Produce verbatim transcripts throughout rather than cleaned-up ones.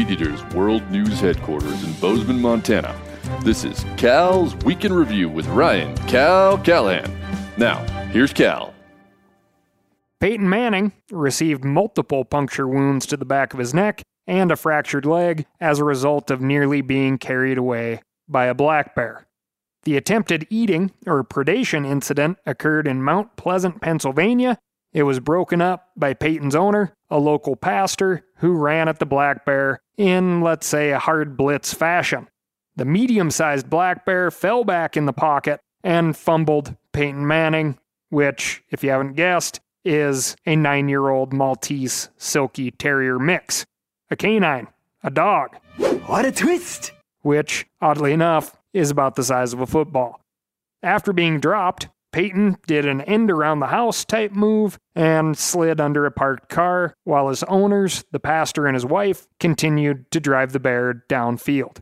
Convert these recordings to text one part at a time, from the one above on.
Weed Eaters World News Headquarters in Bozeman, Montana. This is Cal's Week in Review with Ryan Cal Callahan. Now, here's Cal. Peyton Manning received multiple puncture wounds to the back of his neck and a fractured leg as a result of nearly being carried away by a black bear. The attempted eating or predation incident occurred in Mount Pleasant, Pennsylvania. It was broken up by Peyton's owner, a local pastor, who ran at the black bear in, let's say, a hard blitz fashion. The medium-sized black bear fell back in the pocket and fumbled Peyton Manning, which, if you haven't guessed, is a nine-year-old Maltese Silky Terrier mix. A canine, a dog. What a twist! Which, oddly enough, is about the size of a football. After being dropped, Peyton did an end-around-the-house type move and slid under a parked car, while his owners, the pastor and his wife, continued to drive the bear downfield.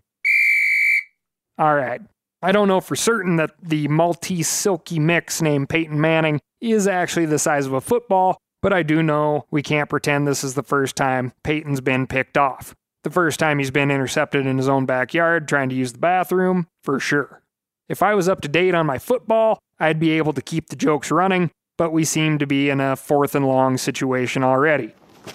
Alright, I don't know for certain that the Maltese Silky mix named Peyton Manning is actually the size of a football, but I do know we can't pretend this is the first time Peyton's been picked off. The first time he's been intercepted in his own backyard trying to use the bathroom, for sure. If I was up to date on my football, I'd be able to keep the jokes running, but we seem to be in a fourth and long situation already.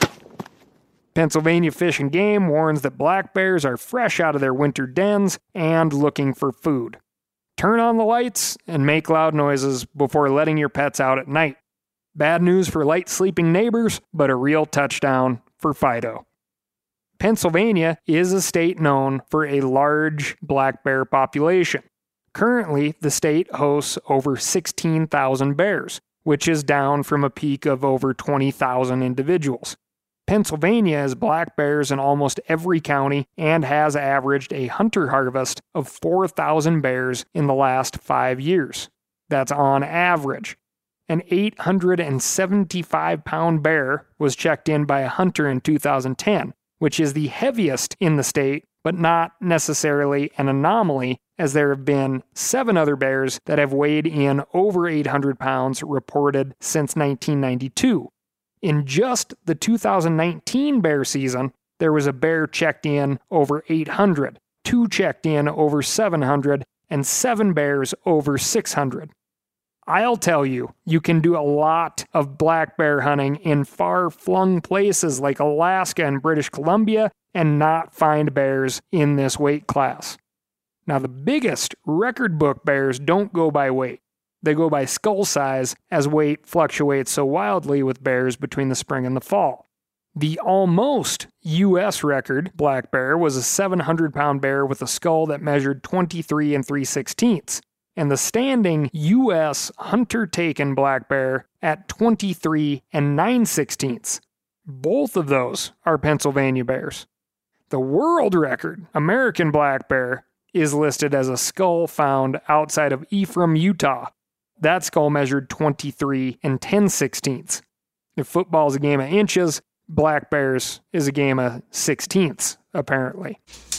Pennsylvania Fish and Game warns that black bears are fresh out of their winter dens and looking for food. Turn on the lights and make loud noises before letting your pets out at night. Bad news for light sleeping neighbors, but a real touchdown for Fido. Pennsylvania is a state known for a large black bear population. Currently, the state hosts over sixteen thousand bears, which is down from a peak of over twenty thousand individuals. Pennsylvania has black bears in almost every county and has averaged a hunter harvest of four thousand bears in the last five years. That's on average. An eight hundred seventy-five pound bear was checked in by a hunter in two thousand ten, which is the heaviest in the state, but not necessarily an anomaly, as there have been seven other bears that have weighed in over eight hundred pounds reported since nineteen ninety-two. In just the two thousand nineteen bear season, there was a bear checked in over eight hundred, two checked in over seven hundred, and seven bears over six hundred. I'll tell you, you can do a lot of black bear hunting in far-flung places like Alaska and British Columbia and not find bears in this weight class. Now, the biggest record book bears don't go by weight. They go by skull size, as weight fluctuates so wildly with bears between the spring and the fall. The almost U S record black bear was a seven hundred pound bear with a skull that measured twenty-three and three sixteenths. And the standing U S hunter-taken black bear at twenty-three and nine sixteenths. Both of those are Pennsylvania bears. The world record American black bear is listed as a skull found outside of Ephraim, Utah. That skull measured twenty-three and ten sixteenths. If football is a game of inches, black bears is a game of sixteenths, apparently.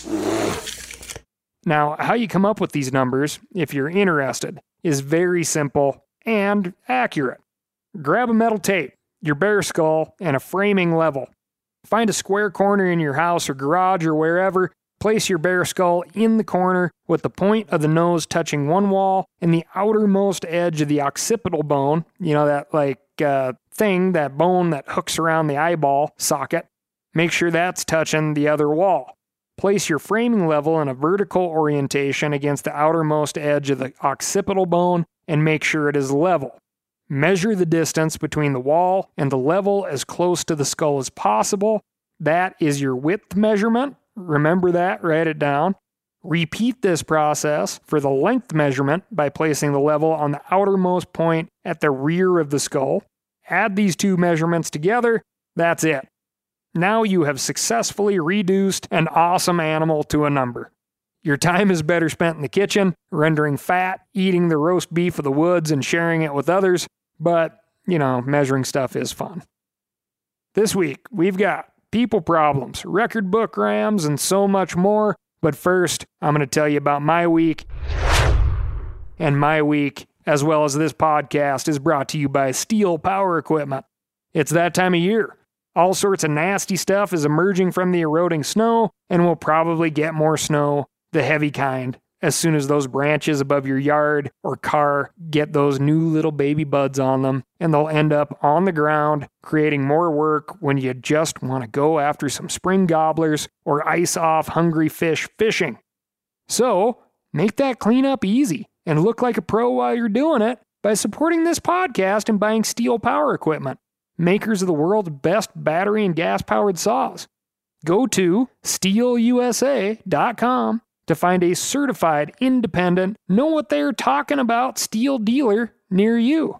Now, how you come up with these numbers, if you're interested, is very simple and accurate. Grab a metal tape, your bear skull, and a framing level. Find a square corner in your house or garage or wherever. Place your bear skull in the corner with the point of the nose touching one wall and the outermost edge of the occipital bone, you know, that like uh, thing, that bone that hooks around the eyeball socket. Make sure that's touching the other wall. Place your framing level in a vertical orientation against the outermost edge of the occipital bone and make sure it is level. Measure the distance between the wall and the level as close to the skull as possible. That is your width measurement. Remember that, write it down. Repeat this process for the length measurement by placing the level on the outermost point at the rear of the skull. Add these two measurements together. That's it. Now you have successfully reduced an awesome animal to a number. Your time is better spent in the kitchen, rendering fat, eating the roast beef of the woods, and sharing it with others, but, you know, measuring stuff is fun. This week, we've got people problems, record book rams, and so much more, but first, I'm going to tell you about my week. And my week, as well as this podcast, is brought to you by Steel Power Equipment. It's that time of year. All sorts of nasty stuff is emerging from the eroding snow, and we'll probably get more snow, the heavy kind, as soon as those branches above your yard or car get those new little baby buds on them, and they'll end up on the ground, creating more work when you just want to go after some spring gobblers or ice off hungry fish fishing. So, make that cleanup easy and look like a pro while you're doing it by supporting this podcast and buying Stihl Power Equipment, makers of the world's best battery and gas-powered saws. Go to stihl u s a dot com to find a certified, independent, know what they're talking about Stihl dealer near you.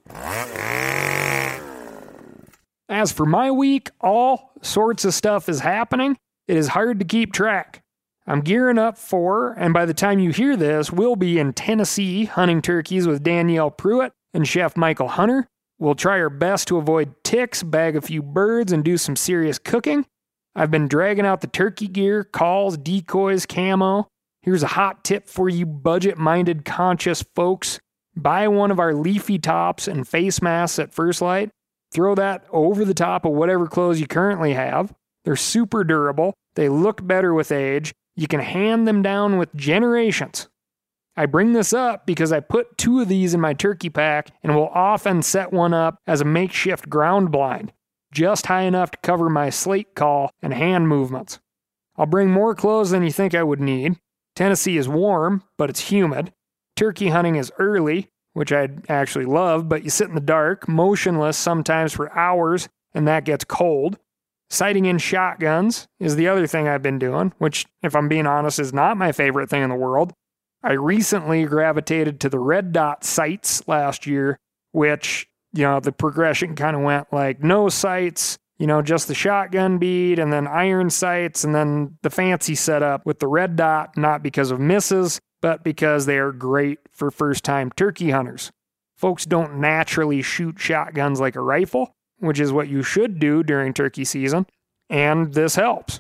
As for my week, all sorts of stuff is happening. It is hard to keep track. I'm gearing up for, and by the time you hear this, we'll be in Tennessee hunting turkeys with Danielle Pruitt and Chef Michael Hunter. We'll try our best to avoid ticks, bag a few birds, and do some serious cooking. I've been dragging out the turkey gear, calls, decoys, camo. Here's a hot tip for you budget-minded, conscious folks. Buy one of our leafy tops and face masks at First Light. Throw that over the top of whatever clothes you currently have. They're super durable. They look better with age. You can hand them down with generations. I bring this up because I put two of these in my turkey pack and will often set one up as a makeshift ground blind, just high enough to cover my slate call and hand movements. I'll bring more clothes than you think I would need. Tennessee is warm, but it's humid. Turkey hunting is early, which I'd actually love, but you sit in the dark, motionless sometimes for hours, and that gets cold. Sighting in shotguns is the other thing I've been doing, which, if I'm being honest, is not my favorite thing in the world. I recently gravitated to the red dot sights last year, which, you know, the progression kind of went like no sights, you know, just the shotgun bead, and then iron sights, and then the fancy setup with the red dot, not because of misses, but because they are great for first-time turkey hunters. Folks don't naturally shoot shotguns like a rifle, which is what you should do during turkey season, and this helps.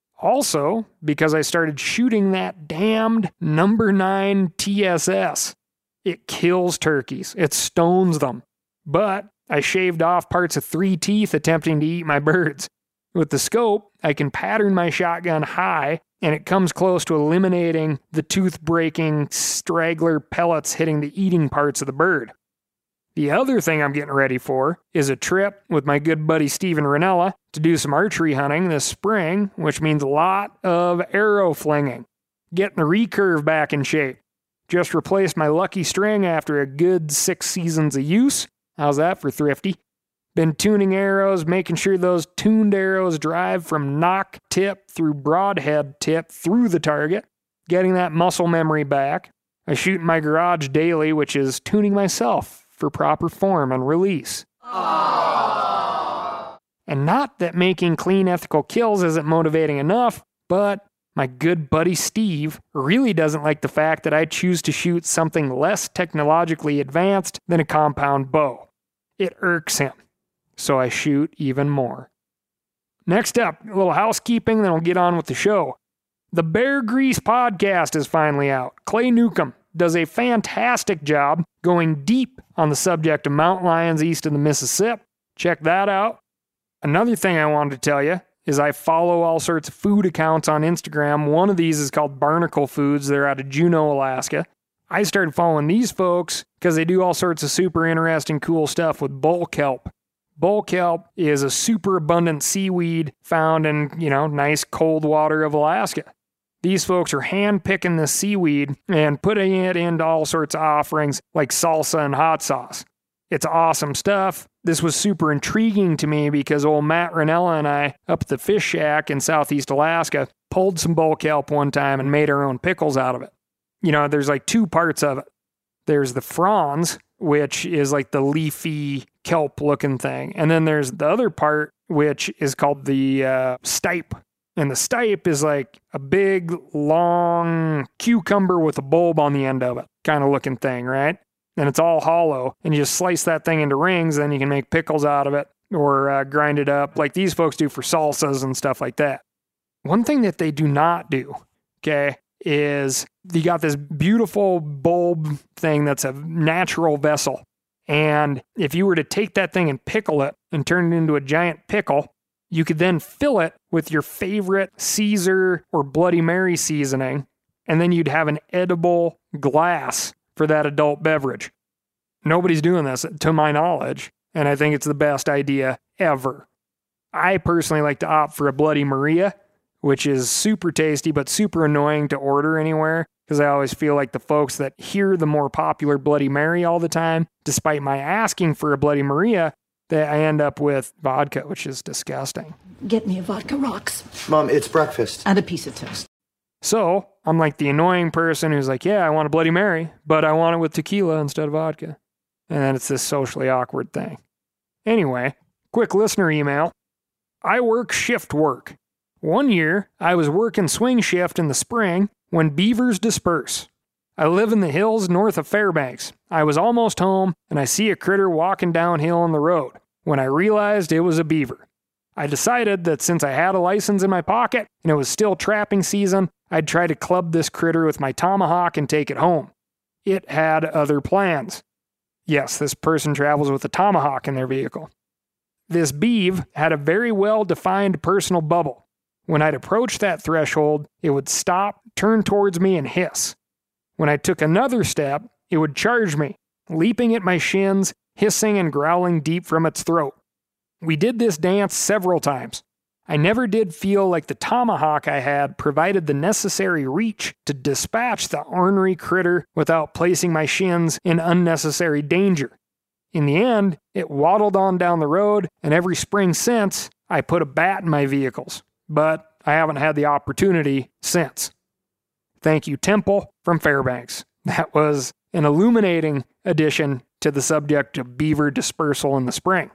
Also, because I started shooting that damned number nine T S S. It kills turkeys. It stones them. But I shaved off parts of three teeth attempting to eat my birds. With the scope, I can pattern my shotgun high, and it comes close to eliminating the tooth-breaking straggler pellets hitting the eating parts of the bird. The other thing I'm getting ready for is a trip with my good buddy Steven Ranella to do some archery hunting this spring, which means a lot of arrow flinging. Getting the recurve back in shape. Just replaced my lucky string after a good six seasons of use. How's that for thrifty? Been tuning arrows, making sure those tuned arrows drive from knock tip through broadhead tip through the target. Getting that muscle memory back. I shoot in my garage daily, which is tuning myself for proper form and release. Aww. And not that making clean, ethical kills isn't motivating enough, but my good buddy Steve really doesn't like the fact that I choose to shoot something less technologically advanced than a compound bow. It irks him, so I shoot even more. Next up, a little housekeeping, then we'll get on with the show. The Bear Grease podcast is finally out. Clay Newcomb does a fantastic job going deep on the subject of mountain lions east of the Mississippi. Check that out. Another thing I wanted to tell you is I follow all sorts of food accounts on Instagram. One of these is called Barnacle Foods. They're out of Juneau, Alaska. I started following these folks because they do all sorts of super interesting, cool stuff with bull kelp. Bull kelp is a super abundant seaweed found in, you know, nice cold water of Alaska. These folks are hand-picking this seaweed and putting it into all sorts of offerings like salsa and hot sauce. It's awesome stuff. This was super intriguing to me because old Matt Ranella and I, up at the Fish Shack in southeast Alaska, pulled some bull kelp one time and made our own pickles out of it. You know, there's like two parts of it. There's the fronds, which is like the leafy kelp-looking thing. And then there's the other part, which is called the uh, stipe. And the stipe is like a big, long cucumber with a bulb on the end of it kind of looking thing, right? And it's all hollow. And you just slice that thing into rings, then you can make pickles out of it or uh, grind it up like these folks do for salsas and stuff like that. One thing that they do not do, okay, is you got this beautiful bulb thing that's a natural vessel. And if you were to take that thing and pickle it and turn it into a giant pickle, You could then fill it with your favorite Caesar or Bloody Mary seasoning, and then you'd have an edible glass for that adult beverage. Nobody's doing this, to my knowledge, and I think it's the best idea ever. I personally like to opt for a Bloody Maria, which is super tasty but super annoying to order anywhere, because I always feel like the folks that hear the more popular Bloody Mary all the time, despite my asking for a Bloody Maria, that I end up with vodka, which is disgusting. Get me a vodka rocks. Mom, it's breakfast. And a piece of toast. So, I'm like the annoying person who's like, yeah, I want a Bloody Mary, but I want it with tequila instead of vodka. And then it's this socially awkward thing. Anyway, quick listener email. I work shift work. One year, I was working swing shift in the spring when beavers disperse. I live in the hills north of Fairbanks. I was almost home, and I see a critter walking downhill on the road when I realized it was a beaver. I decided that since I had a license in my pocket and it was still trapping season, I'd try to club this critter with my tomahawk and take it home. It had other plans. Yes, this person travels with a tomahawk in their vehicle. This beav had a very well-defined personal bubble. When I'd approach that threshold, it would stop, turn towards me, and hiss. When I took another step, it would charge me, leaping at my shins, hissing and growling deep from its throat. We did this dance several times. I never did feel like the tomahawk I had provided the necessary reach to dispatch the ornery critter without placing my shins in unnecessary danger. In the end, it waddled on down the road, and every spring since, I put a bat in my vehicles. But I haven't had the opportunity since. Thank you, Temple from Fairbanks. That was an illuminating addition to the subject of beaver dispersal in the spring.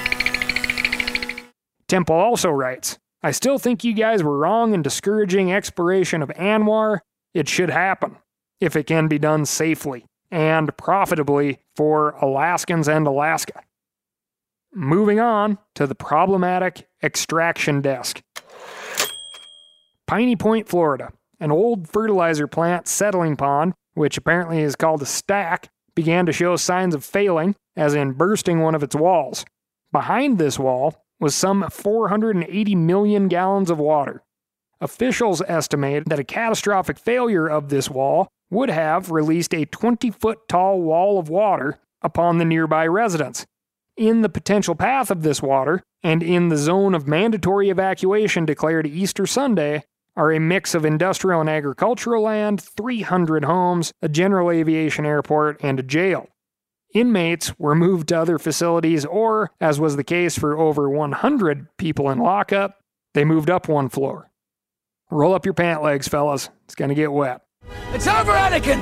Temple also writes, I still think you guys were wrong in discouraging exploration of ANWR. It should happen, if it can be done safely and profitably for Alaskans and Alaska. Moving on to the problematic extraction desk. Piney Point, Florida. An old fertilizer plant settling pond, which apparently is called a stack, began to show signs of failing, as in bursting one of its walls. Behind this wall was some four hundred eighty million gallons of water. Officials estimate that a catastrophic failure of this wall would have released a twenty-foot tall wall of water upon the nearby residents. In the potential path of this water, and in the zone of mandatory evacuation declared Easter Sunday, are a mix of industrial and agricultural land, three hundred homes, a general aviation airport, and a jail. Inmates were moved to other facilities, or, as was the case for over one hundred people in lockup, they moved up one floor. Roll up your pant legs, fellas. It's gonna get wet. It's over, Anakin!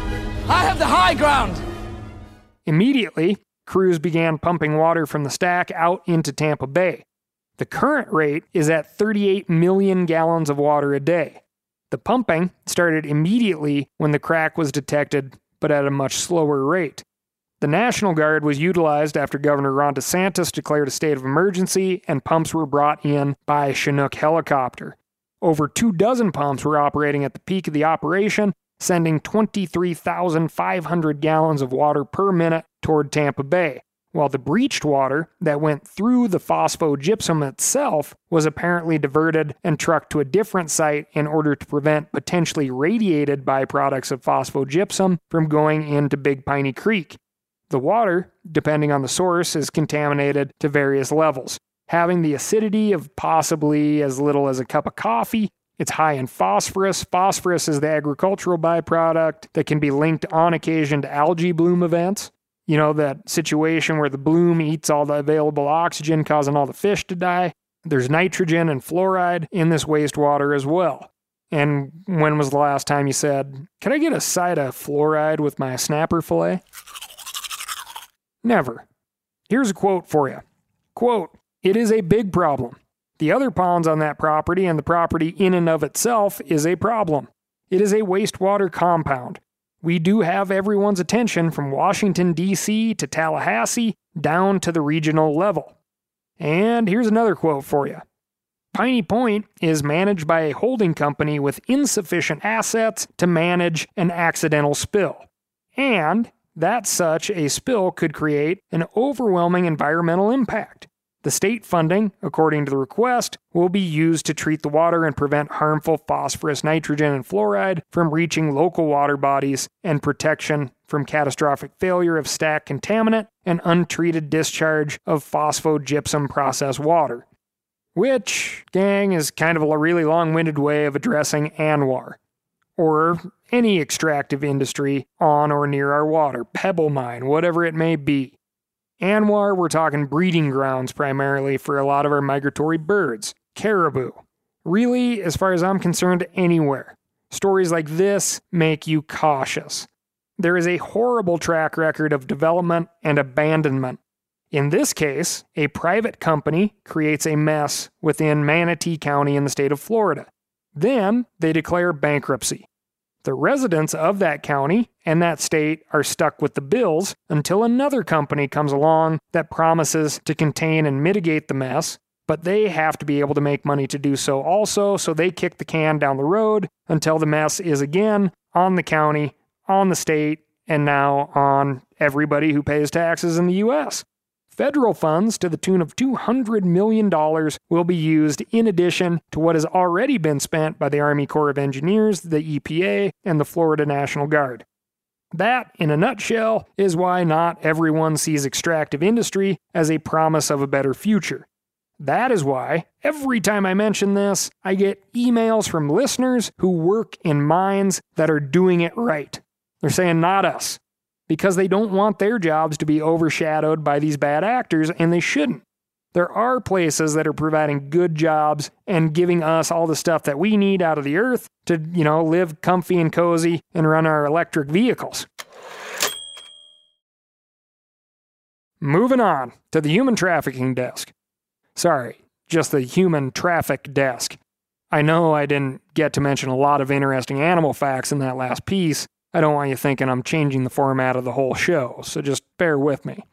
I have the high ground! Immediately, crews began pumping water from the stack out into Tampa Bay. The current rate is at thirty-eight million gallons of water a day. The pumping started immediately when the crack was detected, but at a much slower rate. The National Guard was utilized after Governor Ron DeSantis declared a state of emergency, and pumps were brought in by a Chinook helicopter. Over two dozen pumps were operating at the peak of the operation, sending twenty-three thousand five hundred gallons of water per minute toward Tampa Bay, while the breached water that went through the phosphogypsum itself was apparently diverted and trucked to a different site in order to prevent potentially radiated byproducts of phosphogypsum from going into Big Piney Creek. The water, depending on the source, is contaminated to various levels, having the acidity of possibly as little as a cup of coffee. It's high in phosphorus. Phosphorus is the agricultural byproduct that can be linked on occasion to algae bloom events. You know, that situation where the bloom eats all the available oxygen, causing all the fish to die. There's nitrogen and fluoride in this wastewater as well. And when was the last time you said, "Can I get a side of fluoride with my snapper fillet?" Never. Here's a quote for you. Quote, "It is a big problem. The other ponds on that property and the property in and of itself is a problem. It is a wastewater compound. We do have everyone's attention from Washington, D C to Tallahassee down to the regional level." And here's another quote for you. "Piney Point is managed by a holding company with insufficient assets to manage an accidental spill. And that such a spill could create an overwhelming environmental impact. The state funding, according to the request, will be used to treat the water and prevent harmful phosphorus, nitrogen, and fluoride from reaching local water bodies and protection from catastrophic failure of stack contaminant and untreated discharge of phosphogypsum processed water. Which, gang, is kind of a really long-winded way of addressing ANWR, or any extractive industry on or near our water, pebble mine, whatever it may be. ANWR, we're talking breeding grounds primarily for a lot of our migratory birds, caribou. Really, as far as I'm concerned, anywhere. Stories like this make you cautious. There is a horrible track record of development and abandonment. In this case, a private company creates a mess within Manatee County in the state of Florida. Then they declare bankruptcy. The residents of that county and that state are stuck with the bills until another company comes along that promises to contain and mitigate the mess, but they have to be able to make money to do so also, so they kick the can down the road until the mess is again on the county, on the state, and now on everybody who pays taxes in the U S. Federal funds to the tune of two hundred million dollars will be used in addition to what has already been spent by the Army Corps of Engineers, the E P A, and the Florida National Guard. That, in a nutshell, is why not everyone sees extractive industry as a promise of a better future. That is why, every time I mention this, I get emails from listeners who work in mines that are doing it right. They're saying, not us. Because they don't want their jobs to be overshadowed by these bad actors, and they shouldn't. There are places that are providing good jobs and giving us all the stuff that we need out of the earth to, you know, live comfy and cozy and run our electric vehicles. Moving on to the human trafficking desk. Sorry, just the human traffic desk. I know I didn't get to mention a lot of interesting animal facts in that last piece. I don't want you thinking I'm changing the format of the whole show, so just bear with me.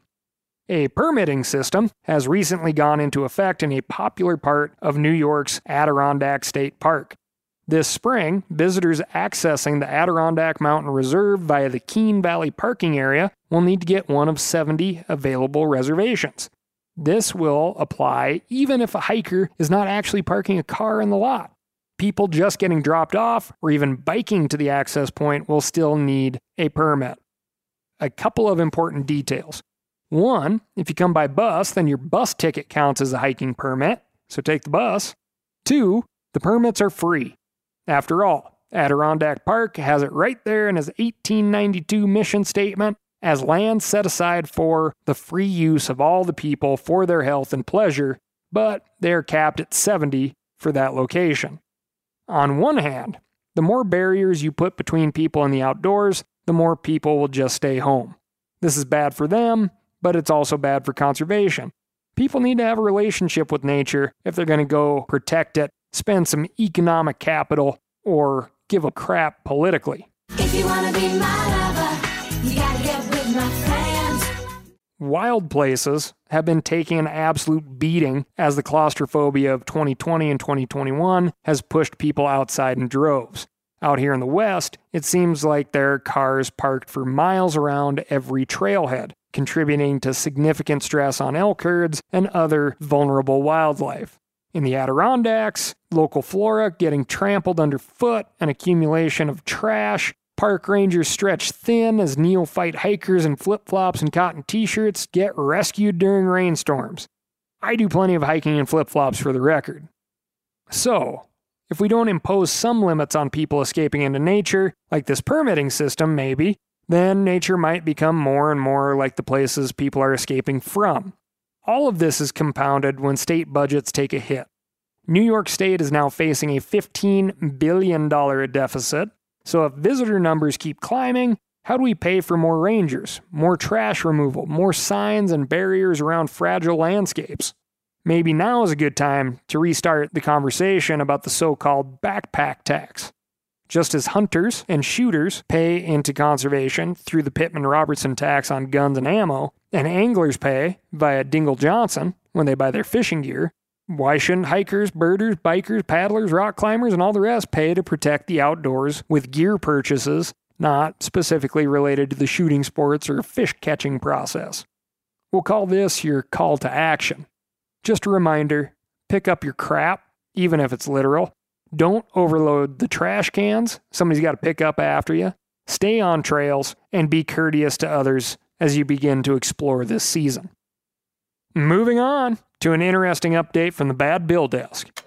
A permitting system has recently gone into effect in a popular part of New York's Adirondack State Park. This spring, visitors accessing the Adirondack Mountain Reserve via the Keene Valley parking area will need to get one of seventy available reservations. This will apply even if a hiker is not actually parking a car in the lot. People just getting dropped off or even biking to the access point will still need a permit. A couple of important details. One, if you come by bus, then your bus ticket counts as a hiking permit, so take the bus. Two, the permits are free. After all, Adirondack Park has it right there in its eighteen ninety-two mission statement as land set aside for the free use of all the people for their health and pleasure, but they're capped at seventy for that location. On one hand, the more barriers you put between people and the outdoors, the more people will just stay home. This is bad for them, but it's also bad for conservation. People need to have a relationship with nature if they're going to go protect it, spend some economic capital, or give a crap politically. If you want to be my lover, you gotta get with my friends. Wild places have been taking an absolute beating as the claustrophobia of twenty twenty and twenty twenty-one has pushed people outside in droves. Out here in the West, it seems like there are cars parked for miles around every trailhead, contributing to significant stress on elk herds and other vulnerable wildlife. In the Adirondacks, local flora getting trampled underfoot, an accumulation of trash, park rangers stretch thin as neophyte hikers in flip-flops and cotton t-shirts get rescued during rainstorms. I do plenty of hiking in flip-flops for the record. So, if we don't impose some limits on people escaping into nature, like this permitting system maybe, then nature might become more and more like the places people are escaping from. All of this is compounded when state budgets take a hit. New York State is now facing a fifteen billion dollars deficit. So if visitor numbers keep climbing, how do we pay for more rangers, more trash removal, more signs and barriers around fragile landscapes? Maybe now is a good time to restart the conversation about the so-called backpack tax. Just as hunters and shooters pay into conservation through the Pittman-Robertson tax on guns and ammo, and anglers pay via Dingle Johnson when they buy their fishing gear, why shouldn't hikers, birders, bikers, paddlers, rock climbers, and all the rest pay to protect the outdoors with gear purchases not specifically related to the shooting sports or fish catching process? We'll call this your call to action. Just a reminder, pick up your crap, even if it's literal. Don't overload the trash cans. Somebody's got to pick up after you. Stay on trails and be courteous to others as you begin to explore this season. Moving on to an interesting update from the Bad Bill desk.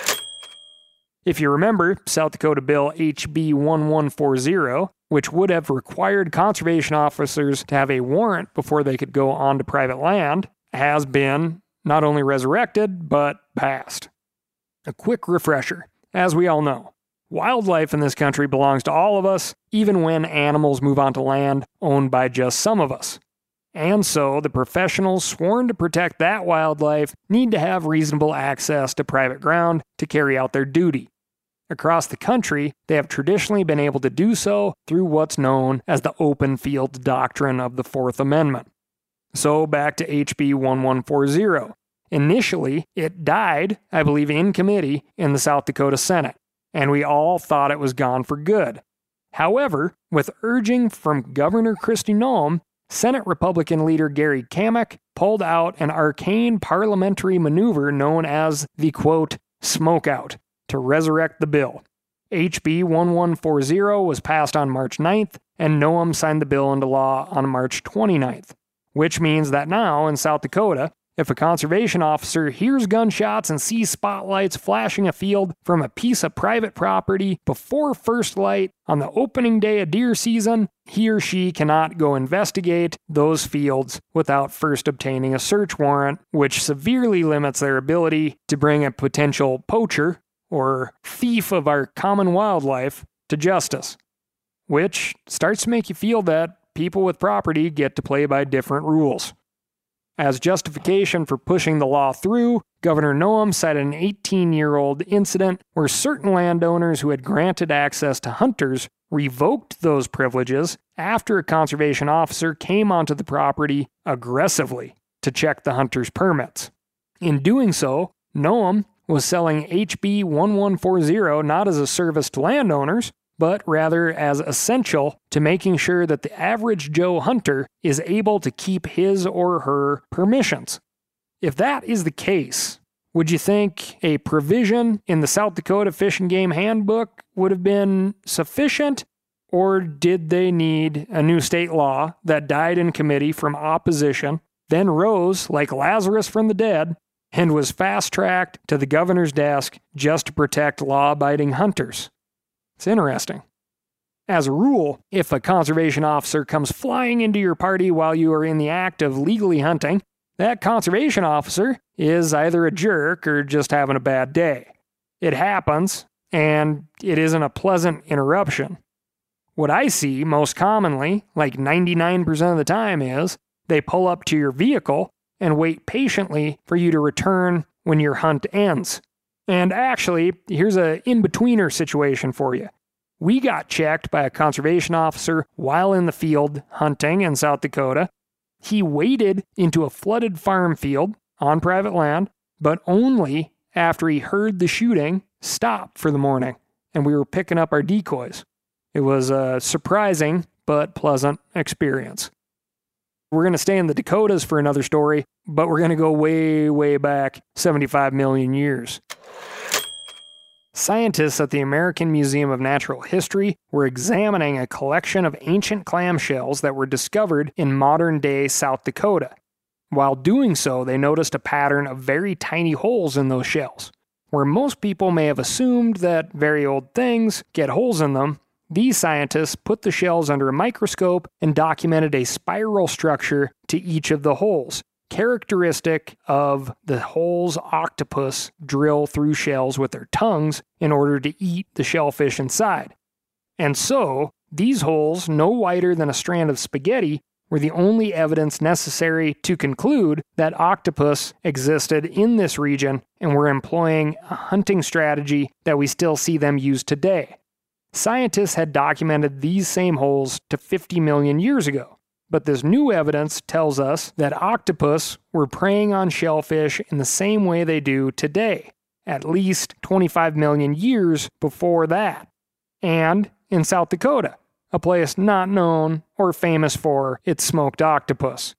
If you remember, South Dakota Bill H B eleven forty, which would have required conservation officers to have a warrant before they could go onto private land, has been not only resurrected, but passed. A quick refresher. As we all know, wildlife in this country belongs to all of us, even when animals move onto land owned by just some of us. And so, the professionals sworn to protect that wildlife need to have reasonable access to private ground to carry out their duty. Across the country, they have traditionally been able to do so through what's known as the open field doctrine of the Fourth Amendment. So, back to H B eleven forty. Initially, it died, I believe, in committee in the South Dakota Senate, and we all thought it was gone for good. However, with urging from Governor Kristi Noem, Senate Republican leader Gary Kamek pulled out an arcane parliamentary maneuver known as the, quote, smokeout, to resurrect the bill. H B eleven forty was passed on March ninth, and Noem signed the bill into law on March twenty-ninth, which means that now in South Dakota, if a conservation officer hears gunshots and sees spotlights flashing a field from a piece of private property before first light on the opening day of deer season, he or she cannot go investigate those fields without first obtaining a search warrant, which severely limits their ability to bring a potential poacher or thief of our common wildlife to justice, which starts to make you feel that people with property get to play by different rules. As justification for pushing the law through, Governor Noem cited an eighteen-year-old incident where certain landowners who had granted access to hunters revoked those privileges after a conservation officer came onto the property aggressively to check the hunter's permits. In doing so, Noem was selling H B eleven forty not as a service to landowners, but rather as essential to making sure that the average Joe hunter is able to keep his or her permissions. If that is the case, would you think a provision in the South Dakota Fish and Game Handbook would have been sufficient, or did they need a new state law that died in committee from opposition, then rose like Lazarus from the dead, and was fast-tracked to the governor's desk just to protect law-abiding hunters? It's interesting. As a rule, if a conservation officer comes flying into your party while you are in the act of legally hunting, that conservation officer is either a jerk or just having a bad day. It happens, and it isn't a pleasant interruption. What I see most commonly, like ninety-nine percent of the time, is they pull up to your vehicle and wait patiently for you to return when your hunt ends. And actually, here's an in-betweener situation for you. We got checked by a conservation officer while in the field hunting in South Dakota. He waded into a flooded farm field on private land, but only after he heard the shooting stop for the morning, and we were picking up our decoys. It was a surprising but pleasant experience. We're going to stay in the Dakotas for another story, but we're going to go way, way back seventy-five million years. Scientists at the American Museum of Natural History were examining a collection of ancient clamshells that were discovered in modern-day South Dakota. While doing so, they noticed a pattern of very tiny holes in those shells. Where most people may have assumed that very old things get holes in them, these scientists put the shells under a microscope and documented a spiral structure to each of the holes, characteristic of the holes octopus drill through shells with their tongues in order to eat the shellfish inside. And so, these holes, no wider than a strand of spaghetti, were the only evidence necessary to conclude that octopus existed in this region and were employing a hunting strategy that we still see them use today. Scientists had documented these same holes to fifty million years ago. But this new evidence tells us that octopus were preying on shellfish in the same way they do today, at least twenty-five million years before that. And in South Dakota, a place not known or famous for its smoked octopus.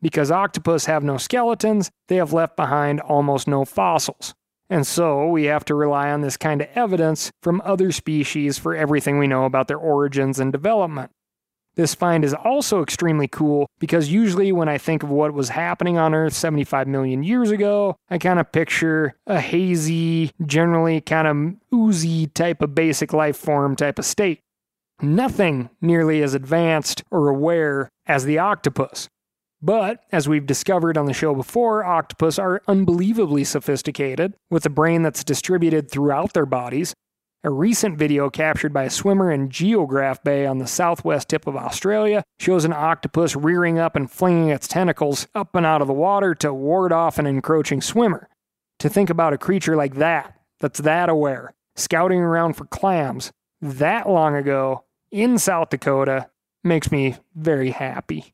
Because octopus have no skeletons, they have left behind almost no fossils. And so we have to rely on this kind of evidence from other species for everything we know about their origins and development. This find is also extremely cool because usually when I think of what was happening on Earth seventy-five million years ago, I kind of picture a hazy, generally kind of oozy type of basic life form type of state. Nothing nearly as advanced or aware as the octopus. But, as we've discovered on the show before, octopus are unbelievably sophisticated, with a brain that's distributed throughout their bodies. A recent video captured by a swimmer in Geograph Bay on the southwest tip of Australia shows an octopus rearing up and flinging its tentacles up and out of the water to ward off an encroaching swimmer. To think about a creature like that, that's that aware, scouting around for clams, that long ago, in South Dakota, makes me very happy.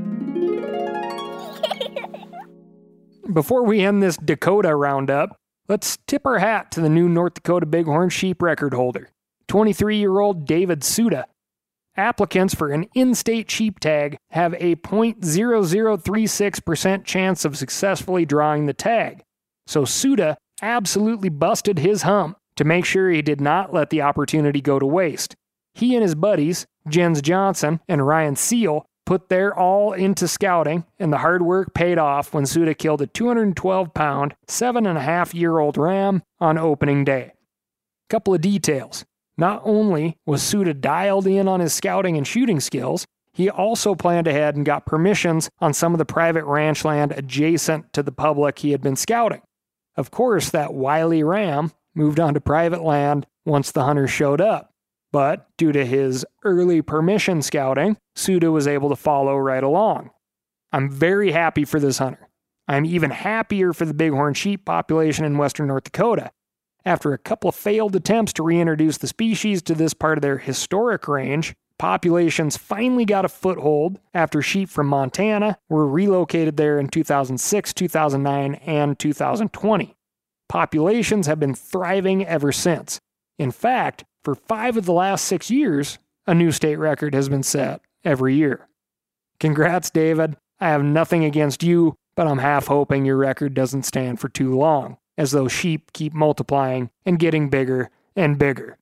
Before we end this Dakota roundup, let's tip our hat to the new North Dakota Bighorn sheep record holder, twenty-three-year-old David Suda. Applicants for an in-state sheep tag have a zero point zero zero three six percent chance of successfully drawing the tag. So Suda absolutely busted his hump to make sure he did not let the opportunity go to waste. He and his buddies, Jens Johnson and Ryan Seal, put their all into scouting, and the hard work paid off when Suda killed a two hundred twelve pound, seven and a half year old ram on opening day. Couple of details. Not only was Suda dialed in on his scouting and shooting skills, he also planned ahead and got permissions on some of the private ranch land adjacent to the public he had been scouting. Of course, that wily ram moved onto private land once the hunters showed up. But due to his early permission scouting, Suda was able to follow right along. I'm very happy for this hunter. I'm even happier for the bighorn sheep population in western North Dakota. After a couple of failed attempts to reintroduce the species to this part of their historic range, populations finally got a foothold after sheep from Montana were relocated there in two thousand six, two thousand nine, and two thousand twenty. Populations have been thriving ever since. In fact, for five of the last six years, a new state record has been set every year. Congrats, David. I have nothing against you, but I'm half hoping your record doesn't stand for too long, as those sheep keep multiplying and getting bigger and bigger.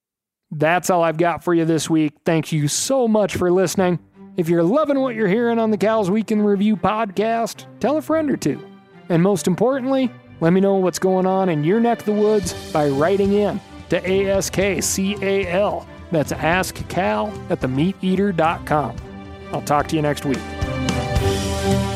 That's all I've got for you this week. Thank you so much for listening. If you're loving what you're hearing on the Cal's Week in Review podcast, tell a friend or two. And most importantly, let me know what's going on in your neck of the woods by writing in to A S K C A L. That's Ask Cal at the meat eater dot com. I'll talk to you next week.